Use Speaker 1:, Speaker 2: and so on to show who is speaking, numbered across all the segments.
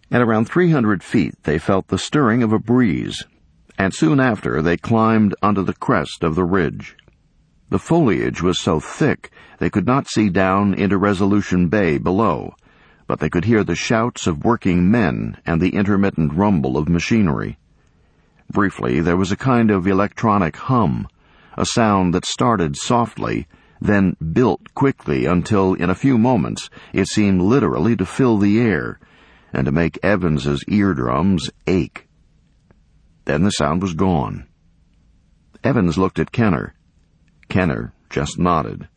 Speaker 1: At around 300 feet, they felt the stirring of a breeze, and soon after they climbed onto the crest of the ridge. The foliage was so thick they could not see down into Resolution Bay below, but they could hear the shouts of working men and the intermittent rumble of machinery. Briefly, there was a kind of electronic hum, a sound that started softly, then built quickly until, in a few moments, it seemed literally to fill the air and to make Evans's eardrums ache. Then the sound was gone. Evans looked at Kenner. Kenner just nodded.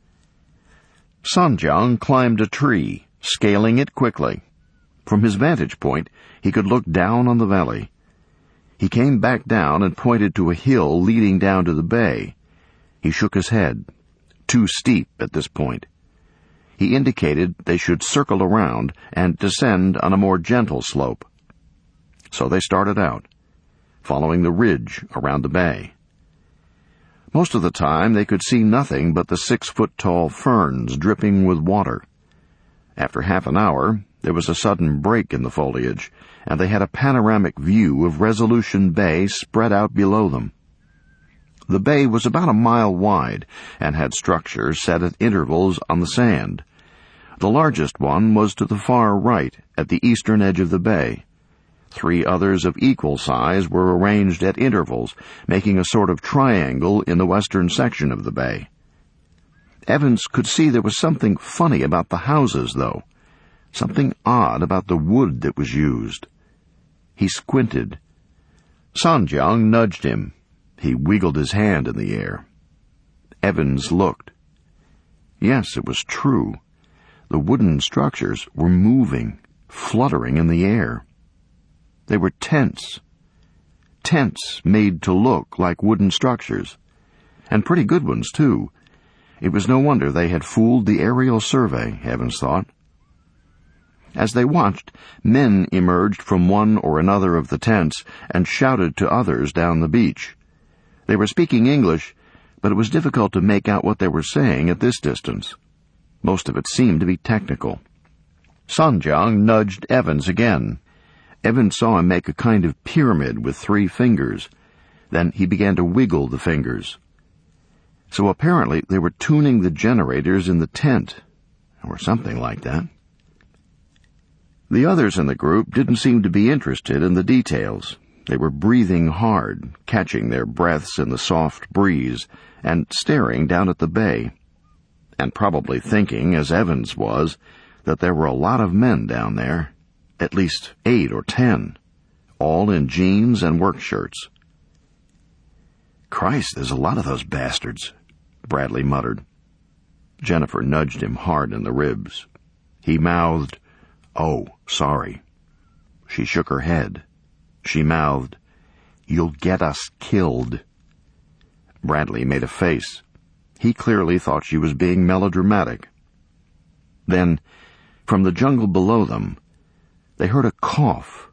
Speaker 1: Sanjiang climbed a tree, scaling it quickly. From his vantage point, he could look down on the valley. He came back down and pointed to a hill leading down to the bay. He shook his head. Too steep at this point. He indicated they should circle around and descend on a more gentle slope. So they started out, following the ridge around the bay. Most of the time they could see nothing but the 6-foot-tall ferns dripping with water. After half an hour, there was a sudden break in the foliage, and they had a panoramic view of Resolution Bay spread out below them. The bay was about a mile wide and had structures set at intervals on the sand. The largest one was to the far right at the eastern edge of the bay. 3 others of equal size were arranged at intervals, making a sort of triangle in the western section of the bay. Evans could see there was something funny about the houses, though. Something odd about the wood that was used. He squinted. Sanjiang nudged him. He wiggled his hand in the air. Evans looked. Yes, it was true. The wooden structures were moving, fluttering in the air. They were tents. Tents made to look like wooden structures. And pretty good ones, too. It was no wonder they had fooled the aerial survey, Evans thought. As they watched, men emerged from one or another of the tents and shouted to others down the beach. They were speaking English, but it was difficult to make out what they were saying at this distance. Most of it seemed to be technical. Sanjiang nudged Evans again. Evans saw him make a kind of pyramid with 3 fingers. Then he began to wiggle the fingers. So apparently they were tuning the generators in the tent, or something like that. The others in the group didn't seem to be interested in the details. They were breathing hard, catching their breaths in the soft breeze, and staring down at the bay, and probably thinking, as Evans was, that there were a lot of men down there, at least 8 or 10, all in jeans and work shirts. Christ, there's a lot of those bastards, Bradley muttered. Jennifer nudged him hard in the ribs. He mouthed, "Oh, sorry." She shook her head. She mouthed, "You'll get us killed." Bradley made a face. He clearly thought she was being melodramatic. Then, from the jungle below them, they heard a cough,